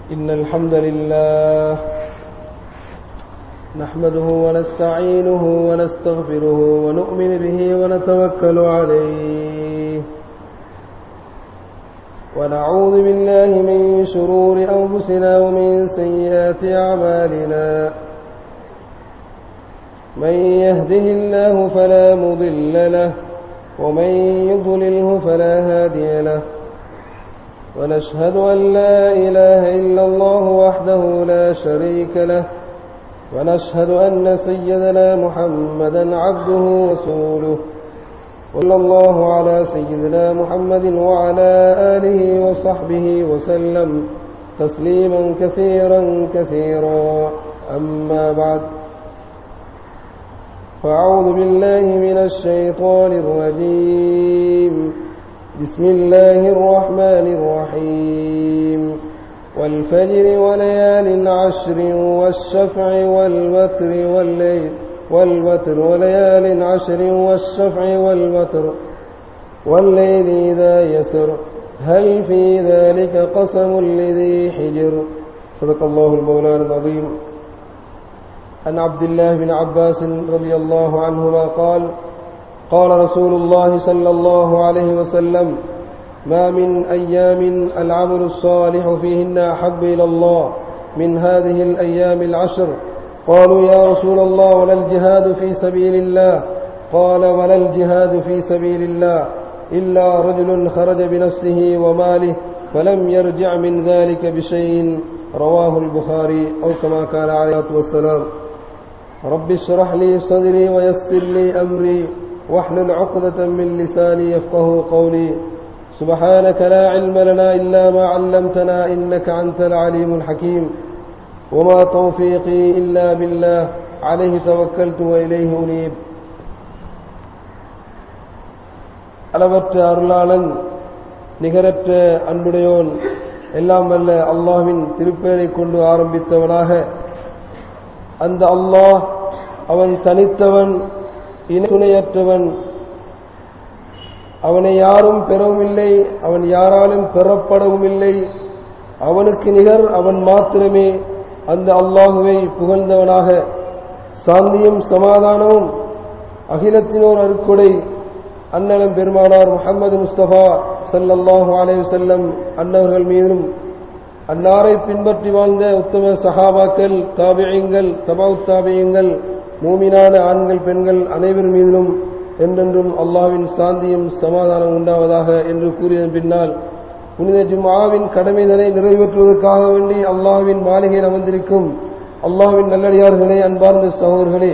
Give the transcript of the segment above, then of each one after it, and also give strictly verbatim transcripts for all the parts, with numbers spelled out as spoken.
إن الحمد لله نحمده ونستعينه ونستغفره ونؤمن به ونتوكل عليه ونعوذ بالله من شرور أنفسنا ومن سيئات أعمالنا من يهده الله فلا مضل له ومن يضلله فلا هادي له ونشهد أن لا إله إلا الله وحده لا شريك له ونشهد أن سيدنا محمدا عبده ورسوله صلى الله على سيدنا محمد وعلى آله وصحبه وسلم تسليما كثيرا كثيرا أما بعد فأعوذ بالله من الشيطان الرجيم بسم الله الرحمن الرحيم والفجر وليال عشر والشفع والوتر والليل والوتر وليال عشر والشفع والوتر والليل إذا يسر هل في ذلك قسم لذي حجر صدق الله المولان العظيم. عن عبد الله بن عباس رضي الله عنهما قال قال رسول الله صلى الله عليه وسلم ما من أيام العمل الصالح فيهن أحب إلى الله من هذه الأيام العشر. قالوا يا رسول الله ولا الجهاد في سبيل الله؟ قال ولا الجهاد في سبيل الله إلا رجل خرج بنفسه وماله فلم يرجع من ذلك بشيء. رواه البخاري أو كما قال عليه الصلاة والسلام. رب اشرح لي صدري ويسر لي أمري واحلل عقدة من لساني يفقه قولي. سبحانك لا علم لنا إلا ما علمتنا إنك أنت العليم الحكيم. وما توفيقي إلا بالله عليه توكلت وإليه أنيب. அளவற்ற அருளாளன் நிகரற்ற அன்புடையோன் எல்லாம் வல்ல அல்லாஹ்வின் திருப்பெயரை கொண்டு ஆரம்பித்தவனாக, அந்த அல்லாஹ் அவன் தனித்தவன், இணை துணையற்றவன், அவனை யாரும் பெறவும் இல்லை, அவன் யாராலும் பெறப்படவும் இல்லை, அவனுக்கு நிகர் அவன் மாத்திரமே. அந்த அல்லாஹுவை புகழ்ந்தவனாக சாந்தியும் சமாதானமும் அகிலத்தினோர் அருட்கொடை அன்னலம் பெருமானார் முஹம்மது முஸ்தபா ஸல்லல்லாஹு அலைஹி வஸல்லம் அன்னவர்கள் மீதும், அன்னாரை பின்பற்றி வாழ்ந்த உத்தம சஹாபாக்கள், தாபிஈங்கள், தபவுத் தாபிஈங்கள், மூமினான ஆண்கள் பெண்கள் அனைவர் மீதிலும் என்றென்றும் அல்லாஹ்வின் சாந்தியும் சமாதானம் உண்டாவதாக என்று கூறியதன் பின்னால், புனித ஜும்ஆவின் கடமைதனை நிறைவேற்றுவதற்காக வேண்டி அல்லாஹ்வின் மாளிகையில் அமர்ந்திருக்கும் அல்லாஹ்வின் நல்லடியார்களே, அன்பார்ந்த சகோதரர்களே,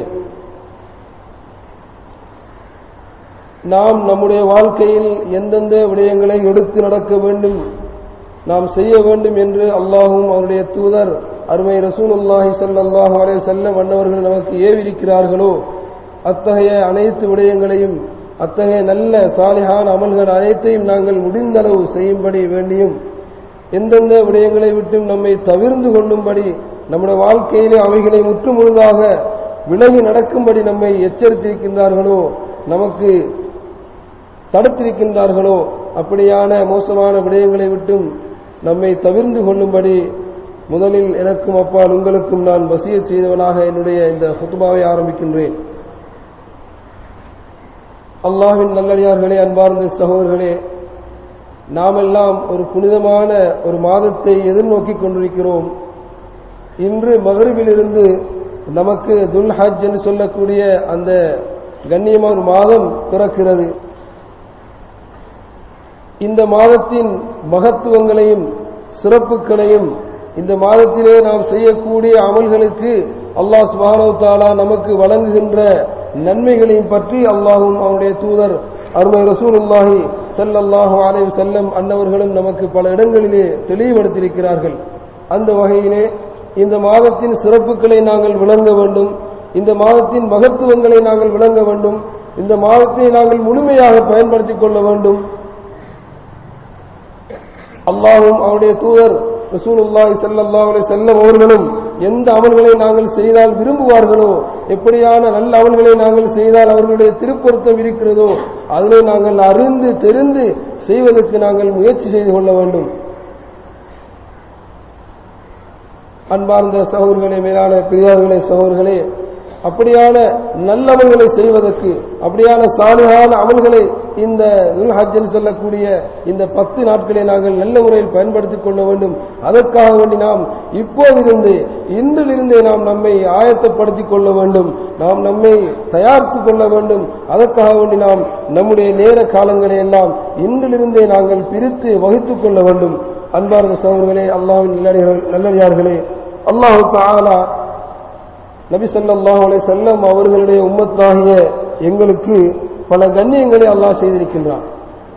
நாம் நம்முடைய வாழ்க்கையில் எந்தெந்த விடயங்களை எடுத்து நடக்க வேண்டும், நாம் செய்ய வேண்டும் என்று அல்லாஹும் அவருடைய தூதர் அருமை ரசூலுல்லாஹி ஸல்லல்லாஹு அலைஹி வஸல்லம் அன்னவர்கள் நமக்கு ஏவிருக்கிறார்களோ, அத்தகைய அனைத்து விடயங்களையும், அத்தகைய நல்ல சாலிஹான அமல்கள் அனைத்தையும் நாங்கள் முடிந்தளவு செய்யும்படி வேண்டியும், எந்தெந்த விடயங்களை விட்டும் நம்மை தவிர்ந்து கொள்ளும்படி, நம்முடைய வாழ்க்கையிலே அவைகளை முற்றுமுழுதாக விலகி நடக்கும்படி நம்மை எச்சரித்திருக்கின்றார்களோ, நமக்கு தடுத்திருக்கின்றார்களோ, அப்படியான மோசமான விடயங்களை விட்டும் நம்மை தவிர்ந்து கொள்ளும்படி முதலில் எனக்கும் அப்பால் உங்களுக்கும் நான் வசியத் செய்தவனாக என்னுடைய இந்த ஹுத்பாவை ஆரம்பிக்கின்றேன். அல்லாஹ்வின் நல்லடியார்களே, அன்பார்ந்த சகோதரர்களே, நாமெல்லாம் ஒரு புனிதமான ஒரு மாதத்தை எதிர்நோக்கி கொண்டிருக்கிறோம். இன்று மகரிபிலிருந்து நமக்கு துல் ஹஜ் என்று சொல்லக்கூடிய அந்த கண்ணியமான மாதம் பிறக்கிறது. இந்த மாதத்தின் மகத்துவங்களையும் சிறப்புகளையும், இந்த மாதத்திலே நாம் செய்யக்கூடிய அமல்களுக்கு அல்லாஹ் சுப்ஹானஹு வ தஆலா நமக்கு வழங்குகின்ற நன்மைகளையும் பற்றி அல்லாஹும் அவனுடைய தூதர் அருமை ரசூலுல்லாஹி ஸல்லல்லாஹு அலைஹி வஸல்லம் அன்னவர்களும் நமக்கு பல இடங்களிலே தெளிவுபடுத்தியிருக்கிறார்கள். அந்த வகையிலே இந்த மாதத்தின் சிறப்புகளை நாங்கள் விளங்க வேண்டும், இந்த மாதத்தின் மகத்துவங்களை நாங்கள் விளங்க வேண்டும், இந்த மாதத்தை நாங்கள் முழுமையாக பயன்படுத்திக் கொள்ள வேண்டும். அல்லாஹும் அவருடைய தூதர் ரசூலுல்லாஹி ஸல்லல்லாஹு அலைஹி வஸல்லம் அவர்களும் எந்த அமல்களை நாங்கள் செய்தால் விரும்புவார்களோ, எப்படியான நல்ல அமல்களை நாங்கள் செய்தால் அவர்களுடைய திருப்பொருத்தம் இருக்கிறதோ, அதனை நாங்கள் அறிந்து தெரிந்து செய்வதற்கு நாங்கள் முயற்சி செய்து கொள்ள வேண்டும். அன்பார்ந்த சகோதரர்களே, மேலான பெரியார்களே, சகோதரர்களே, அப்படியான நல்லவர்களை செய்வதற்கு, அப்படியான சாலிகான அமல்களை இந்த துல்ஹஜ்ஜில் செல்லக்கூடிய இந்த பத்து நாட்களை நாங்கள் நல்ல முறையில் பயன்படுத்திக் கொள்ள வேண்டும். அதற்காக வேண்டி நாம் இப்போதிருந்து இன்றிலிருந்தே நாம் நம்மை ஆயத்தப்படுத்திக் கொள்ள வேண்டும், நாம் நம்மை தயாரித்துக் கொள்ள வேண்டும். அதற்காக வேண்டி நாம் நம்முடைய நேர காலங்களை எல்லாம் இன்றிலிருந்தே நாங்கள் பிரித்து வகுத்துக் கொள்ள வேண்டும். அன்பார்ந்த சகோதரர்களே, அல்லாஹ்வின் நல்லடியார்களே, அல்லாஹ் தஆலா நபி ஸல்லல்லாஹு அலைஹி வஸல்லம் அவர்களுடைய உம்மத்தாகிய எங்களுக்கு பல கண்ணியங்களை அல்லாஹ் செய்திருக்கின்றான்.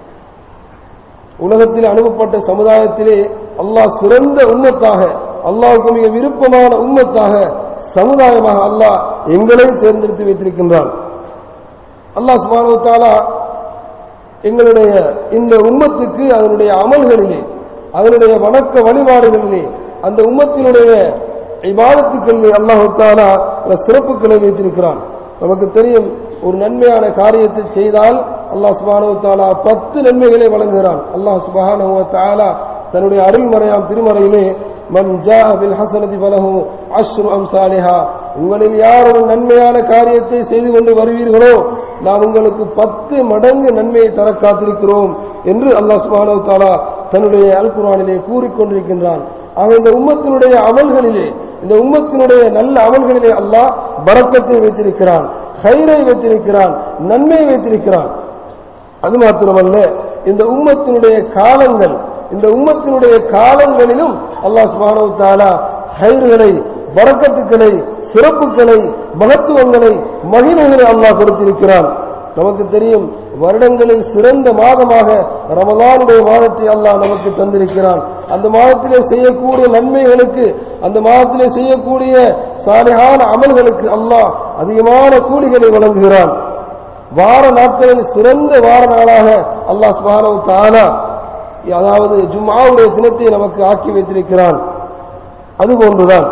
உலகத்தில் அனுப்பப்பட்ட சமுதாயத்திலே அல்லாஹ் சிறந்த உம்மத்தாக, அல்லாஹ்வுக்கு மிக விருப்பமான உம்மத்தாக, சமுதாயமாக அல்லாஹ் எங்களை தேர்ந்தெடுத்து வைத்திருக்கின்றான். அல்லாஹ் சுப்ஹானஹு வ தஆலா எங்களுடைய இந்த உம்மத்துக்கு அதனுடைய அமல்களிலே, அதனுடைய வணக்க வழிபாடுகளிலே, அந்த உம்மத்தினுடைய இபாதத்துக்களிலே அல்லாஹ் தஆலா சிறப்புகளை வைத்திருக்கிறான். நமக்கு தெரியும், ஒரு நன்மையான காரியத்தை செய்தால் அல்லாஹ் சுப்ஹானஹு வ தஆலா பத்து நன்மைகளை வழங்குகிறான். அல்லாஹ் சுப்ஹானஹு வ தஆலா தன்னுடைய அருள்மறையாம் திருமறையிலே மன் ஜாஅ பில் ஹஸனதி ஃபலஹு அஷ்ரு அம்சாலிஹா, உங்களில் யார் ஒரு நன்மையான காரியத்தை செய்து கொண்டு வருவீர்களோ நாம் உங்களுக்கு பத்து மடங்கு நன்மையை தர காத்திருக்கிறோம் என்று அல்லாஹ் சுப்ஹானஹு வ தஆலா தன்னுடைய அல் குர்ஆனிலே கூறிக்கொண்டிருக்கின்றான். ஆக இந்த உம்மத்தினுடைய அமல்களிலே, இந்த உம்மத்தினுடைய நல்ல அமல்களிலே அல்லாஹ் பரக்கத்தை வைத்திருக்கிறான், கைரை வைத்திருக்கிறான், நன்மையை வைத்திருக்கிறான். அது மாத்திரமல்ல, இந்த உம்மத்தினுடைய காலங்கள், இந்த உம்மத்தினுடைய காலங்களிலும் அல்லாஹ் சுப்ஹானஹு வ தஆலா கைர்களை, பரக்கத்துக்களை, சிறப்புகளை, மகத்துவங்களை, மகிமைகளை அல்லாஹ் கொடுத்திருக்கிறான். நமக்கு தெரியும், வருடங்களில் சிறந்த மாதமாக ரமலானுடைய மாதத்தை அல்லாஹ் நமக்கு தந்திருக்கிறான். அந்த மாதத்திலே செய்யக்கூடிய நன்மைகளுக்கு, அந்த மாதத்திலே செய்யக்கூடிய சாலிஹான அமல்களுக்கு அல்லாஹ் அதிகமான கூலிகளை வழங்குகிறான். வார நாட்களில் சிறந்த வார நாளாக அல்லாஹ் சுப்ஹானஹு வ தஆலா, அதாவது ஜும்ஆவுடைய தினத்தை நமக்கு ஆக்கி வைத்திருக்கிறான். அதுபோன்றுதான்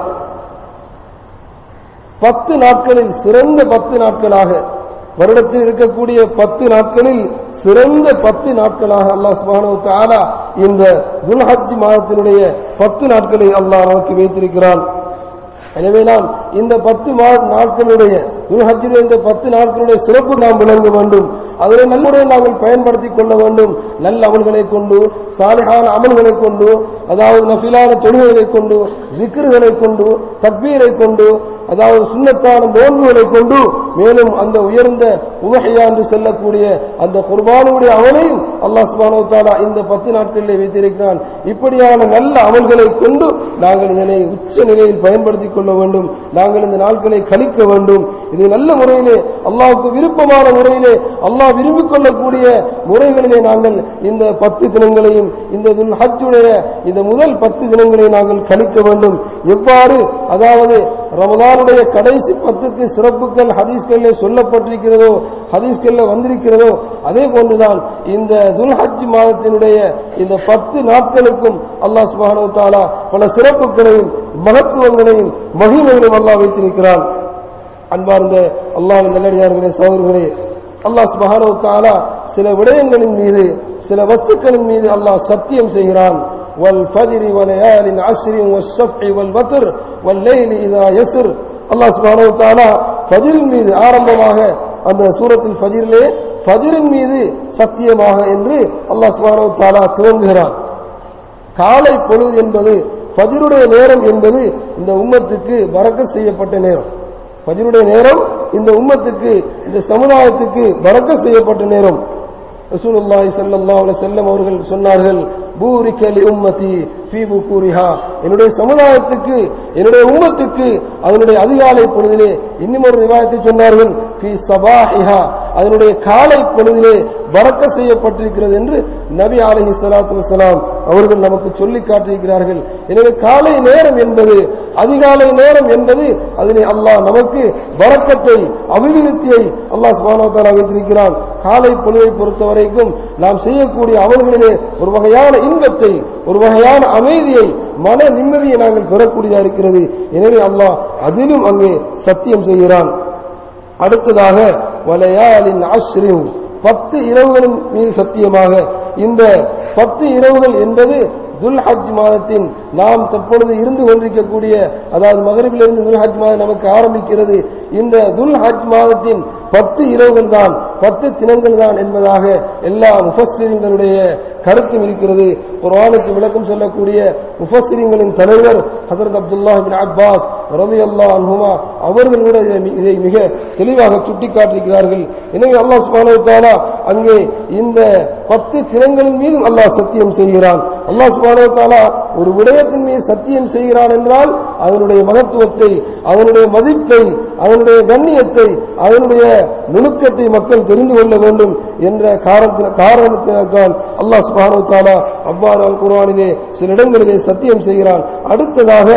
பத்து நாட்களில் சிறந்த பத்து நாட்களாக, வருடத்தில் இருக்கக்கூடிய பத்து நாட்களில் சிறந்த பத்து நாட்களாக அல்லாஹ் சுப்ஹானஹு வ தஆலா இந்த துல்ஹஜ் மாதத்தினுடைய பத்து நாட்களை அல்லாஹ் நமக்கு வைத்திருக்கிறான். எனவே நாம் இந்த பத்து நாட்களுடைய துல்ஹஜ்ஜுடைய இந்த பத்து நாட்களுடைய சிறப்பு நாம் விளங்க வேண்டும். அதனை நல்லுறையில் நாங்கள் பயன்படுத்திக் கொள்ள வேண்டும். நல்ல அமல்களை கொண்டு, சாலிஹான அமல்களை கொண்டு, அதாவது நஃபிலான தொழுகைகளை கொண்டு, விக்ருகளை கொண்டு, தக்பீரை கொண்டு, அதாவது சுன்னத்தான நோன்புகளை கொண்டு, மேலும் அந்த உயர்ந்த உலஹியா என்று செல்லக்கூடிய அந்த குர்பானுடைய அமலையும் அல்லாஹ் சுப்ஹானஹு வ தஆலா இந்த பத்து நாட்களிலே வைத்திருக்கிறான். இப்படியான நல்ல அமல்களை கொண்டு நாங்கள் இதனை உச்ச நிலையில் பயன்படுத்திக் கொள்ள வேண்டும். நாங்கள் இந்த நாட்களை கழிக்க வேண்டும். இது நல்ல முறையிலே, அல்லாஹ்வுக்கு விருப்பமான முறையிலே, அல்லாஹ் விரும்பிக் கொள்ளக்கூடிய முறைகளிலே நாங்கள் இந்த பத்து தினங்களையும், இந்த துல்ஹஜ்ஜுடைய இந்த முதல் பத்து தினங்களை நாங்கள் கழிக்க வேண்டும். எவ்வாறு, அதாவது ரமலானுடைய கடைசி பத்துக்கு சிறப்புகள் ஹதீஸ்களிலே சொல்லப்பட்டிருக்கிறதோ, ஹதீஸ்களில் வந்திருக்கிறதோ, அதே போன்றுதான் இந்த துல்ஹஜ் மாதத்தினுடைய இந்த பத்து நாட்களுக்கும் அல்லாஹ் சுப்ஹானஹு வ தஆலா பல சிறப்புகளையும் மகத்துவங்களையும் மகிமைகளையும் அல்லாஹ் வைத்திருக்கிறான். அன்பார்ந்த அல்லாஹ்வின் நல்லடியார்களே, சகோதரர்களே, அல்லாஹ் சுப்ஹானஹு வ தஆலா சில விடயங்களின் மீது, சில வஸ்துக்களின் மீது அல்லாஹ் சத்தியம் செய்கிறான். والفجر وليال عشر والشفع والوتر والليل اذا يسر. அல்லாஹ் சுப்ஹானஹு வ தஆலா ஃபஜ்ரின் மீது ஆரம்பமாக அந்த சூரத்துல் ஃபஜ்ரிலே ஃபஜ்ரின் மீது சத்தியமாக என்று அல்லாஹ் சுப்ஹானஹு வ தஆலா துவங்குகிறான். காலை பொழுது என்பது, ஃபஜ்ருடைய நேரம் என்பது இந்த உம்மத்துக்கு பரக்கத் செய்யப்பட்ட நேரம். ஃபஜ்ருடைய நேரம் இந்த உம்மத்துக்கு, இந்த சமுதாயத்துக்கு பரக்கத் செய்யப்பட்ட நேரம். ரசூலுல்லாஹி ஸல்லல்லாஹு அலைஹி வஸல்லம் அவர்கள் சொன்னார்கள், பூரிக லி உம்மதி ஃபீ புகூரிஹா, என்னுடைய சமுதாயத்துக்கு, என்னுடைய உம்மத்துக்கு அதனுடைய அதிகாலை பொழுதிலே, இன்னும் ஒரு ரிவாயத்தை சொன்னார்கள், ஃபீ சபாஹிஹா, அதனுடைய காலை பொழுதிலே பரக்கத் செய்யப்பட்டிருக்கிறது என்று நபி அலைஹிஸ்ஸலாத்து வஸலாம் அவர்கள் நமக்கு சொல்லி காட்டியிருக்கிறார்கள். எனவே காலை நேரம் என்பது, அதிகாலை நேரம் என்பது, அதிலே அல்லாஹ் நமக்கு பரக்கத்தை, அபிவிருத்தியை அல்லாஹ் சுப்ஹானஹு வ தஆலா வைத்திருக்கிறான். காலை பொழுதை பொறுத்த வரைக்கும் நாம் செய்யக்கூடிய அமல்களிலே ஒரு வகையான இன்பத்தை, ஒரு வகையான அமைதியை, மன நிம்மதியை நாங்கள் பெறக்கூடியதாக இருக்கிறது. எனவே அல்லாஹ் அதிலும் அங்கே சத்தியம் செய்கிறான். அடுத்ததாக வலயாலின் அஷ்ரின், பத்து இரவுகளின் மீது சத்தியமாக. இந்த பத்து இரவுகள் என்பது துல்ஹஜ் மாதத்தின் நாம் தற்பொழுது இருந்து கொண்டிருக்கக்கூடிய, அதாவது மகரிபிலிருந்து துல்ஹஜ் மாதம் நமக்கு ஆரம்பிக்கிறது. இந்த துல்ஹஜ் மாதத்தின் பத்து இரவுகள் தான், பத்து தினங்கள் தான் என்பதாக எல்லா முஃபஸ்ஸிரீன்களுடைய கருத்தும் இருக்கிறது. குர்ஆனுக்கு விளக்கம் சொல்லக்கூடிய முஃபஸ்ஸிரீன்களின் தலைவர் ஹஜ்ரத் அப்துல்லாஹ் இப்னு அப்பாஸ் ரலியல்லாஹு அன்ஹுமா அவர்கள் கூட இதை மிக தெளிவாக சுட்டிக்காட்டியிருக்கிறார்கள். எனவே அல்லாஹ் சுப்ஹானஹு வ தஆலா அங்கே இந்த பத்து தினங்களின் மீது அல்லாஹ் சத்தியம் செய்கிறான். அல்லாஹ் சுப்ஹானஹு வ தஆலா ஒரு விடயத்தின் மீது சத்தியம் செய்கிறான் என்றால் அதனுடைய மகத்துவத்தை, அதனுடைய மதிப்பை, அதனுடைய கண்ணியத்தை, அதனுடைய நுணுக்கத்தை மக்கள் தெரிந்து கொள்ள வேண்டும் என்ற காரணத்தினால்தான் அல்லாஹ் சுப்ஹானஹு வ தஆலா அவ்வாறு அல் குர்ஆனிலே சில இடங்களிலே சத்தியம் செய்கிறான். அடுத்ததாக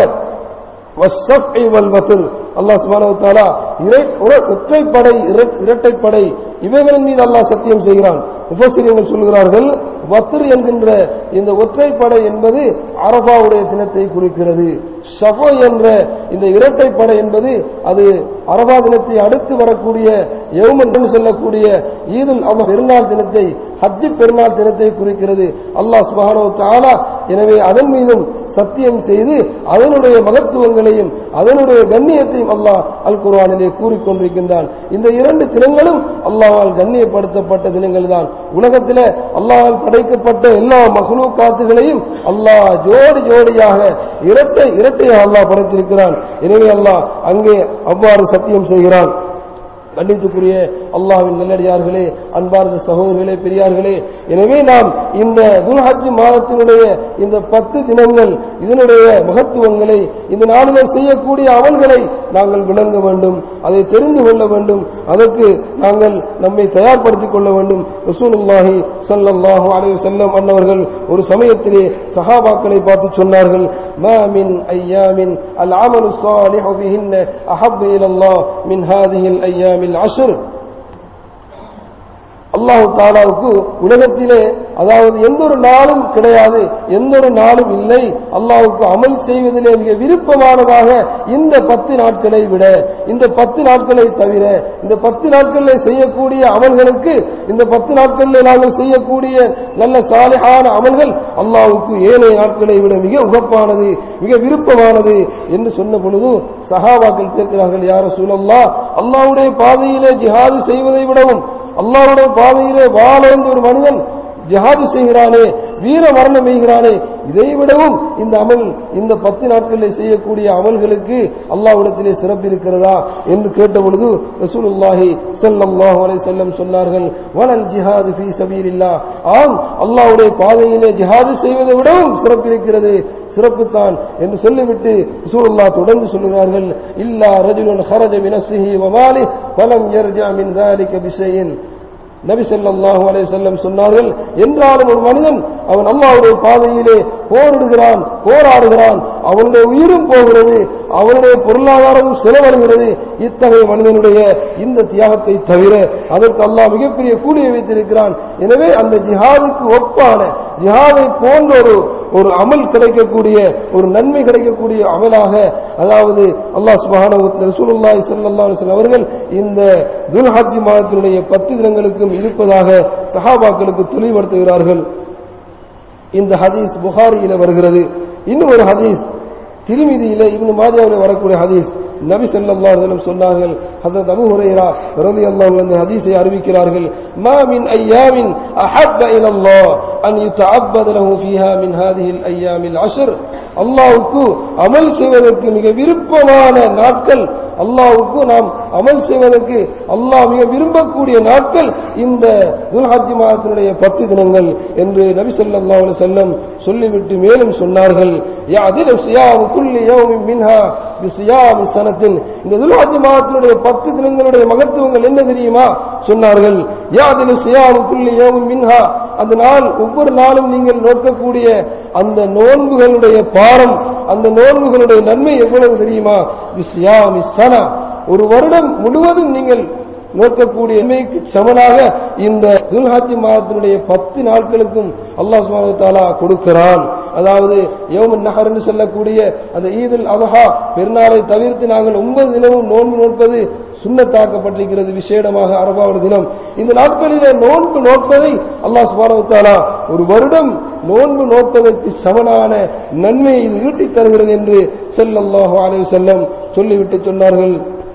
வஸ்ஸஃபி வல் வத்ர், அல்லாஹ் சுப்ஹானஹு வ தஆலா ஒற்றைப்படை இரட்டைப்படை இவைகளின் மீது அல்லாஹ் சத்தியம் செய்கிறான். முஃபஸ்ஸிரீன்கள் சொல்கிறார்கள், வத்ர் என்கின்ற இந்த ஒற்றைப்படை என்பது அரஃபாவுடைய தினத்தை குறிக்கிறது. ஷஃப என்ற இந்த இரட்டைப்படை என்பது அது அரஃபா தினத்தை அடுத்து வரக்கூடிய யௌம் என்று சொல்லக்கூடிய ஈதுல் அத்ஹா பெருநாள் தினத்தை, ஹஜ் பெருநாள் தினத்தை குறிக்கிறது அல்லாஹ் சுப்ஹானஹு வ தஆலா. எனவே அதன் மீதும் சத்தியம் செய்து அதனுடைய மகத்துவங்களையும் அதனுடைய கண்ணியத்தையும் அல்லாஹ் அல் குர்ஆனிலே கூறிக்கொண்டிருக்கின்றான். இந்த இரண்டு தினங்களும் அல்லாஹ்வால் கண்ணியப்படுத்தப்பட்ட தினங்கள் தான். உலகத்திலே அல்லாஹ்வால் படைக்கப்பட்ட எல்லா மக்லூக்காத்துகளையும் அல்லாஹ் ஜோடி ஜோடியாக இரட்டை இரட்டையாக அல்லாஹ் படைத்திருக்கிறான். எனவே அல்லாஹ் அங்கே அவ்வாறு சத்தியம் செய்கிறான். கண்ணியத்துக்குரிய அல்லாஹ்வின் நல்லடியார்களே, அன்பார்ந்த சகோதரர்களே, பெரியார்களே, எனவே நாம் இந்த துல்ஹஜ் மாதத்தினுடைய இந்த பத்து தினங்கள் இதனுடைய மகத்துவங்களை, இந்த நாளிலே செய்யக்கூடிய அமல்களை நாங்கள் விளங்க வேண்டும், அதை தெரிந்து கொள்ள வேண்டும், அதற்கு நாங்கள் நம்மை தயார்படுத்திக் கொள்ள வேண்டும். ரசூலுல்லாஹி ஸல்லல்லாஹு அலைஹி வஸல்லம் அன்னவர்கள் ஒரு சமயத்திலே சஹாபாக்களை பார்த்து சொன்னார்கள், மா மின் அய்யாமின் அல் அமலு ஸாலிஹு பிஹின்ன அஹப்பு இலல்லாஹ் மின் ஹாதிஹில் அய்யாமில் அஷ்ர். அல்லாஹ் தஆலாவுக்கு உலகத்திலே அதாவது எந்த ஒரு நாளும் கிடையாது, எந்த ஒரு நாளும் இல்லை அல்லாஹ்வுக்கு அமல் செய்வதிலே மிக விருப்பமானதாக இந்த பத்து நாட்களை விட, இந்த பத்து நாட்களை தவிர, இந்த பத்து நாட்களில் செய்யக்கூடிய அமல்களுக்கு, இந்த பத்து நாட்களில் நாங்கள் செய்யக்கூடிய நல்ல சாலிஹான அமல்கள் அல்லாஹ்வுக்கு ஏனைய நாட்களை விட மிக உகப்பானது, மிக விருப்பமானது என்று சொன்ன பொழுது சஹாபாக்கள் கேட்கிறார்கள், யா ரசூலல்லாஹ், அல்லாஹ்வுடைய பாதையிலே ஜிஹாது செய்வதை விடவும், அல்லாஹ்வுடைய பாதையிலே வாழந்த ஒரு மனிதன் ஜிஹாது செய்கிறானே, வீர மரணம் செய்கிறானே, இதை விடவும் இந்த அமல், இந்த பத்து நாட்களில் செய்யக்கூடிய அமல்களுக்கு அல்லாஹ்விடத்திலே சிறப்பு இருக்கிறதா என்று கேட்ட பொழுது ரசூலுல்லாஹி ஸல்லல்லாஹு அலைஹி வஸல்லம் சொன்னார்கள், வலல் ஜிஹாது ஃபீ சபீலில்லாஹ், ஆம் அல்லாஹ்வுடைய பாதையிலே ஜிஹாது செய்வதை விடவும் சிறப்பு இருக்கிறது, சிறப்புத்தான் என்று சொல்லிவிட்டு ரசூலுல்லாஹ் தொடர்ந்து சொல்கிறார்கள், இல்லா ரஜுலுன் ஹரஜ மின் நஃப்ஸிஹி வ மாலிஹி ஃபலம் யர்ஜஅ மின் ذلك பிஷைஇன். நபி ஸல்லல்லாஹு அலைஹி வஸல்லம் சொன்னார்கள், என்றாலும் ஒரு மனிதன் அவன் அல்லாஹ்வுடைய பாதையிலே போரிடுகிறான், போராடுகிறான், அவனுடைய உயிரும் போகிறது, அவனுடைய பொருளாதாரமும் செலவழிகிறது, இத்தகைய மனிதனுடைய இந்த தியாகத்தை தவிர அதற்கு அல்லாஹ் மிகப்பெரிய கூலியை வைத்திருக்கிறான். எனவே அந்த ஜிஹாதுக்கு ஒப்பான, ஜிஹாதை போன்ற ஒரு ஒரு அமல் கிடைக்கக்கூடிய, ஒரு நன்மை கிடைக்கக்கூடிய அமலாக, அதாவது அல்லாஹ் சுப்ஹானஹு வ தஆலா ரசூலுல்லாஹி ஸல்லல்லாஹு அலைஹி வஸல்லம் அவர்கள் இந்த துல்ஹஜ் மாதத்தினுடைய பத்து தினங்களுக்கும் இருப்பதாக சஹாபாக்களுக்கு தெளிவுபடுத்துகிறார்கள். இந்த ஹதீஸ் புகாரியில வருகிறது. இன்னும் ஒரு ஹதீஸ் திர்மிதியில, இப்னு மாஜாவில வரக்கூடிய ஹதீஸ். நபி ஸல்லல்லாஹு அலைஹி வஸல்லம் சொன்னார்கள், ஹஜ்ரத் அபூ ஹுரைரா ரலியல்லாஹு அன்ஹு இந்த ஹதீஸை அறிவிக்கிறார்கள், மா மின் அய்யாமின் அஹப்ப இலல்லாஹ் அன் யுதஅப்பத லஹு ஃபீஹா மின் ஹாதிஹில் அய்யாமில் அஷ்ர். அல்லாஹ்வுக்கு அமல் செய்வதற்கு மிக விருப்பமான நாட்கள், அல்லாஹ்வுக்கு நாம் அமல் செய்வதற்கு அல்லாஹ் மிக விரும்பக்கூடிய நாட்கள் இந்த துல்ஹஜ் மாதத்தினுடைய பத்து தினங்கள் என்று நபி ஸல்லல்லாஹு அலைஹி வஸல்லம் சொல்லிவிட்டு மேலும் சொன்னார்கள், யஅதிலு ஸியாமு குல்லி யௌமின் மின்ஹா பிஸியாமி ஸனத்தின். இந்த துல்ஹஜ் மாதத்தினுடைய பத்து தினங்களுடைய மகத்துவங்கள் என்ன தெரியுமா? சொன்னார்கள், யஅதிலு ஸியாமு குல்லி யௌமின் மின்ஹா, அந்த நாள் ஒவ்வொரு நாளும் நீங்கள் நோக்கக்கூடிய அந்த நோன்புகளுடைய பாரம், அந்த நோன்புகளுடைய நன்மை எவ்வளவு தெரியுமா? பிஸியாமி ஸனா, ஒரு வருடம் முழுவதும் நீங்கள் நோக்கக்கூடிய நன்மைக்கு சமனாக இந்த துல்ஹஜ் மாதத்தினுடைய பத்து நாட்களுக்கும் அல்லாஹ் சுப்ஹானஹு வ தஆலா கொடுக்கிறான். அதாவது யௌமுன் நஹர் என்று சொல்லக்கூடிய அந்த ஈதுல் அத்ஹா பெருநாளை தவிர்த்து நாங்கள் ஒன்பது தினமும் நோன்பு நோட்பது சுன்னத்தாக்கப்பட்டிருக்கிறது. விசேடமாக அரபாவுடைய தினம் இந்த நாட்களிலே நோன்பு நோட்பதை அல்லாஹ் சுப்ஹானஹு வ தஆலா ஒரு வருடம் நோன்பு நோட்பதற்கு சமனான நன்மையை இது ஈட்டித் தருகிறது என்று ஸல்லல்லாஹு அலைஹி வஸல்லம் சொல்லிவிட்டு சொன்னார்கள்.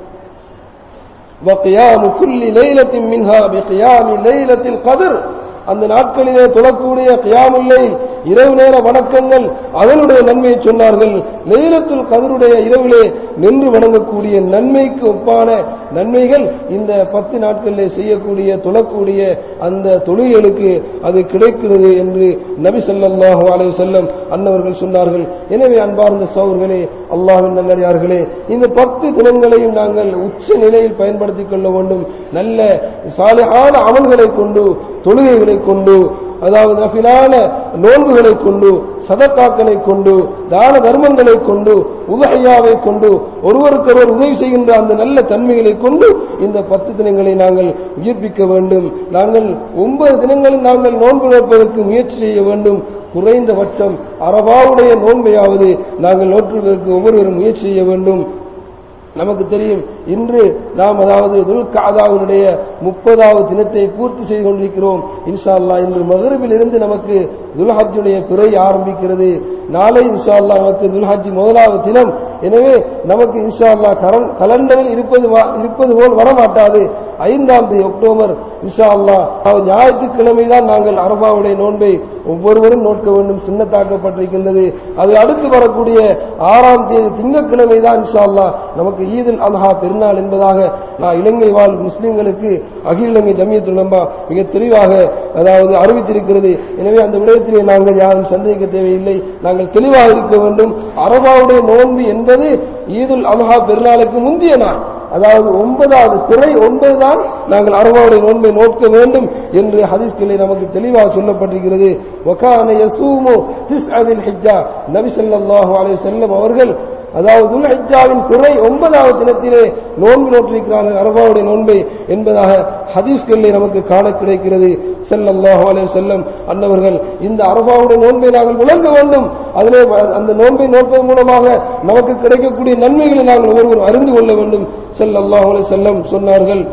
وَقِيَامُ كُلِّ لَيْلَةٍ مِنْهَا بِقِيَامِ لَيْلَةِ الْقَدْرِ அந்த நாட்களிலே தொழக்கூடிய கியாமுல் லைல் இரவு நேர வணக்கங்கள் அதனுடைய நன்மையை சொன்னார்கள். லைலத்துல் கத்ருடைய இரவிலே நின்று வணங்கக்கூடிய நன்மைக்கு ஒப்பான நன்மைகள் இந்த பத்து நாட்களிலே செய்யக்கூடிய தொழக்கூடிய அந்த தொழுகைகளுக்கு அது கிடைக்கிறது என்று நபி ஸல்லல்லாஹு அலைஹி வஸல்லம் அன்னவர்கள் சொன்னார்கள். எனவே அன்பார்ந்த சகோதரர்களே, அல்லாஹ்வின் நல்லடியார்களே, இந்த பத்து தினங்களையும் நாங்கள் உச்ச நிலையில் பயன்படுத்திக் கொள்ள வேண்டும். நல்ல சாலிஹான அமல்களை கொண்டு, தொழுகைகளை கொண்டு, அதாவது நஃபிலான நோன்புகளை கொண்டு, சதக்காக்களை கொண்டு, தான தர்மங்களை கொண்டு, உதஹியாவை கொண்டு, ஒருவருக்கொருவர் உதவி செய்கின்ற அந்த நல்ல தன்மைகளை கொண்டு இந்த பத்து தினங்களை நாங்கள் உயிர்ப்பிக்க வேண்டும். நாங்கள் ஒன்பது தினங்களும் நாங்கள் நோன்பு நோட்பதற்கு முயற்சி செய்ய வேண்டும். குறைந்தபட்சம் அரபாவுடைய நோன்பையாவது நாங்கள் நோற்றுவதற்கு ஒவ்வொருவரும் முயற்சி செய்ய வேண்டும். நமக்கு தெரியும், இன்று நாம் அதாவது துல்காதாவுடைய முப்பதாவது தினத்தை பூர்த்தி செய்து கொண்டிருக்கிறோம். இன்ஷா அல்லாஹ் இன்று மக்ரிபில் இருந்து நமக்கு துல்ஹஜ்ஜுடைய பிறை ஆரம்பிக்கிறது. நாளை இன்ஷா அல்லாஹ் நமக்கு துல்ஹஜ் முதலாவது தினம். எனவே நமக்கு இன்ஷா அல்லாஹ் கலண்டரில் இருப்பது இருப்பது போல் வரமாட்டாது. ஐந்தாம் தேதி அக்டோபர் இன்ஷா அல்லாஹ் ஞாயிற்றுக்கிழமை தான் நாங்கள் அரபாவுடைய நோன்பை ஒவ்வொருவரும் நோட்க வேண்டும், சுன்னத்தாக்கப்பட்டிருக்கின்றது. அது அடுத்து வரக்கூடிய ஆறாம் தேதி திங்கட்கிழமை தான் இன்ஷா அல்லாஹ் நமக்கு ஈதுல் அல்ஹா பெருநாள் என்பதாக நான் இலங்கை வாழ் முஸ்லிம்களுக்கு அகில இலங்கை ஜமியத்துல் உலமா மிக தெளிவாக அதாவது அறிவித்திருக்கிறது. எனவே அந்த விடயத்திலே நாங்கள் யாரும் சந்தேகிக்க தேவையில்லை, நாங்கள் தெளிவாக இருக்க வேண்டும். அரபாவுடைய நோன்பு என்பது ஈதுல் அல்ஹா பெருநாளுக்கு முந்திய நாள், அதாவது ஒன்பதாவது பிறை ஒன்பது தான் நாங்கள் அரபாவுடைய நோன்பை நோக்க வேண்டும் என்று ஹதீஸ்களிலே நமக்கு தெளிவாக சொல்லப்பட்டிருக்கிறது. வகான யஸூமு திஸ்அதில் ஹிஜ்ஜா, நபி ஸல்லல்லாஹு அலைஹி வஸல்லம் அவர்கள் அதாவது துல்ஹிஜ்ஜாவின் பிறை ஒன்பதாவது தினத்திலே நோன்பு நோற்றிருக்கிறார்கள் அரபாவுடைய நோன்பை என்பதாக ஹதீஸ்களிலே நமக்கு காண கிடைக்கிறது. ஸல்லல்லாஹு அலைஹி வஸல்லம் அன்னவர்கள் இந்த அரபாவுடைய நோன்பை நாங்கள் விளங்க வேண்டும். அதிலே அந்த நோன்பை நோட்பதன் மூலமாக நமக்கு கிடைக்கக்கூடிய நன்மைகளை நாங்கள் ஒவ்வொருவரும் அறிந்து கொள்ள வேண்டும். ஸல்லல்லாஹு அலைஹி வஸல்லம் சொன்னார்கள்,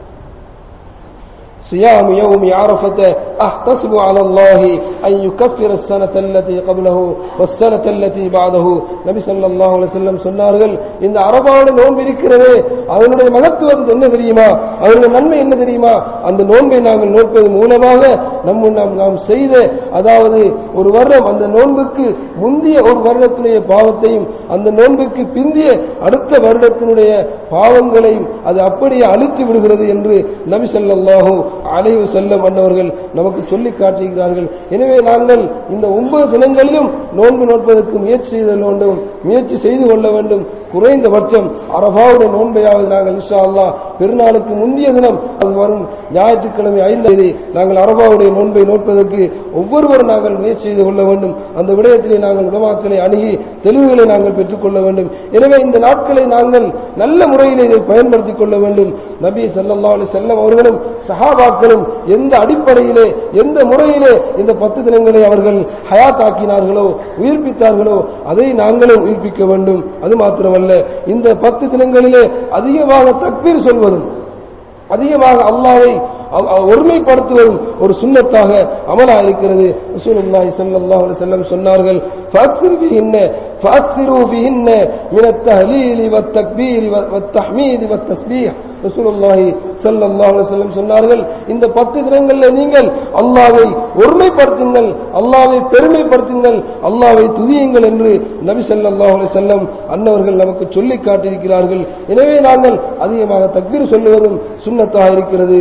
صيام يوم عرفة أحتسب على الله أن يكفر السنة التي قبله والسنة التي بعده. நபி ஸல்லல்லாஹு அலைஹி வஸல்லம் சொன்னார்கள், இந்த அரபாவுடைய நோன்பு இருக்கிறதே அதனுடைய மகத்துவம் என்ன தெரியுமா, அதனுடைய நன்மை என்ன தெரியுமா, அந்த நோன்பை நாங்கள் நோட்பது மூலமாக நம்ம நாம் செய்த அதாவது ஒரு வருடம் அந்த நோன்புக்கு முந்திய ஒரு வருடத்தினுடைய பாவத்தையும் அந்த நோன்புக்கு பிந்திய அடுத்த வருடத்தினுடைய பாவங்களையும் அது அப்படியே அழித்து விடுகிறது என்று நபி ஸல்லல்லாஹு அலைஹி வஸல்லம் அன்னவர்கள் நமக்கு சொல்லி காட்டுகிறார்கள். எனவே நாங்கள் இந்த ஒன்பது தினங்களிலும் நோன்பு நோட்பதற்கு முயற்சி செய்து வேண்டும், முயற்சி செய்து கொள்ள வேண்டும். குறைந்தபட்சம் அரபாவுடைய நோன்பையாவது நாங்கள் இன்ஷா அல்லாஹ் பெருநாளுக்கு முந்தைய தினம் அது வரும் ஞாயிற்றுக்கிழமை ஐந்தாம் தேதி நாங்கள் அரபாவுடைய நோன்பை நோட்பதற்கு ஒவ்வொருவரும் நாங்கள் முயற்சி செய்து கொள்ள வேண்டும். அந்த விடயத்திலே நாங்கள் உலமாக்களை அணுகி தெளிவுகளை நாங்கள் பெற்றுக்கொள்ள வேண்டும். எனவே இந்த நாட்களை நாங்கள் நல்ல முறையில் இதை பயன்படுத்திக் கொள்ள வேண்டும். நபி ஸல்லல்லாஹு அலைஹி வஸல்லம் அவர்களும் சஹாபாக்களும் எந்த அடிப்படையிலே எந்த முறையிலே இந்த பத்து தினங்களை அவர்கள் ஹயாத்தாக்கினார்களோ உயிர்ப்பித்தார்களோ அதை நாங்களும் உயிர்ப்பிக்க வேண்டும். அது மாத்திரமல்ல, இந்த பத்து தினங்களிலே அதிகமாக தக்பீர் சொல்வதும் அதிகமாக அல்லாஹ்வை ஒருமைப்படுத்துவதும் ஒரு சுன்னத்தாக அமலாக இருக்கிறது. ரசூலுல்லாஹி ஸல்லல்லாஹு அலைஹி வஸல்லம் சொன்னார்கள், ஃபஅக்ஸிரு பிஹின்ன ஃபஅக்ஸிரு பிஹின்ன மின அத்-தஹ்லீல் வத்-தக்பீர் வத்-தஹ்மீத் வத்-தஸ்பீஹ். ரசூலுல்லாஹி ஸல்லல்லாஹு அலைஹி வஸல்லம் சொன்னார்கள், இந்த பத்து தினங்களில் நீங்கள் அல்லாஹ்வை ஒருமைப்படுத்துங்கள், அல்லாஹ்வை பெருமைப்படுத்துங்கள், அல்லாஹ்வை துதியுங்கள் என்று நபி ஸல்லல்லாஹு அலைஹி வஸல்லம் அன்னவர்கள் நமக்கு சொல்லி காட்டியிருக்கிறார்கள். எனவே நாங்கள் அதிகமாக தக்பீர் சொல்லுவதும் சுன்னத்தாக இருக்கிறது.